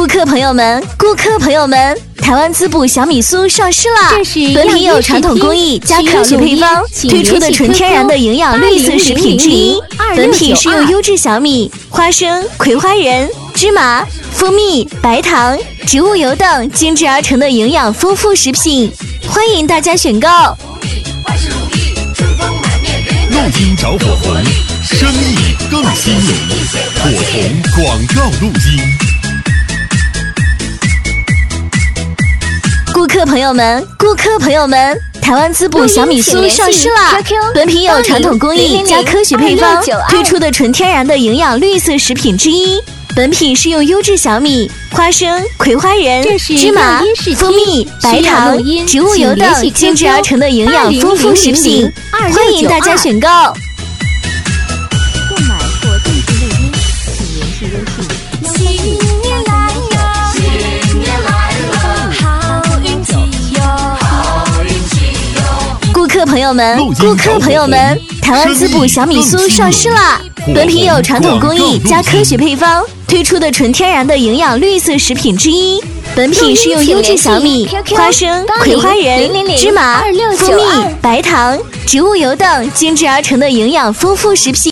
顾客朋友们，台湾滋补小米酥上市啦！本品有传统工艺加科学配方推出的纯天然的营养绿色食品之一。本品是用优质小米、花生、葵花仁、芝麻、蜂蜜、白糖、植物油等精制而成的营养丰富食品，欢迎大家选购。 录音找火红，生意更兴隆。火红广告录音。 顾客朋友们，台湾滋补小米酥上市啦！本品有传统工艺加科学配方推出的纯天然的营养绿色食品之一。本品是用优质小米、花生、葵花仁、芝麻、蜂蜜、白糖、植物油等精制而成的营养丰富食品，欢迎大家选购。 购买或订制内衣，请联系微信。 新年来了，新年来了，好运气哟，好运气哟。 顾客朋友们，台湾滋补小米酥上市啦！本品有传统工艺加科学配方推出的纯天然的营养绿色食品之一。本品是用优质小米、花生、葵花仁、芝麻、蜂蜜、白糖、植物油等精制而成的营养丰富食品。